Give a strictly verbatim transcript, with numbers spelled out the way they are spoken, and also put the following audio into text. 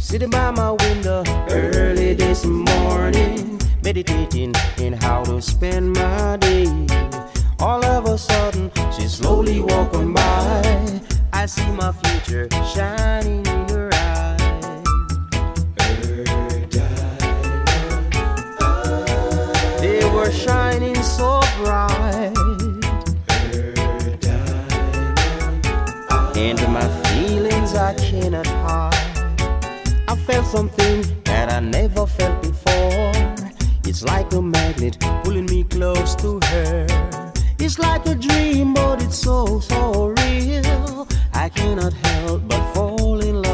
Sitting by my window early this morning, meditating in how to spend my day. All of a sudden, she's slowly walking by. I see my future shining in her eyes. Her diamond eyes, they were shining so bright. Her diamond eyes, and my feelings I cannot hide. I felt something that I never felt before. It's like a magnet pulling me close to her. It's like a dream, but it's so, so real. I cannot help but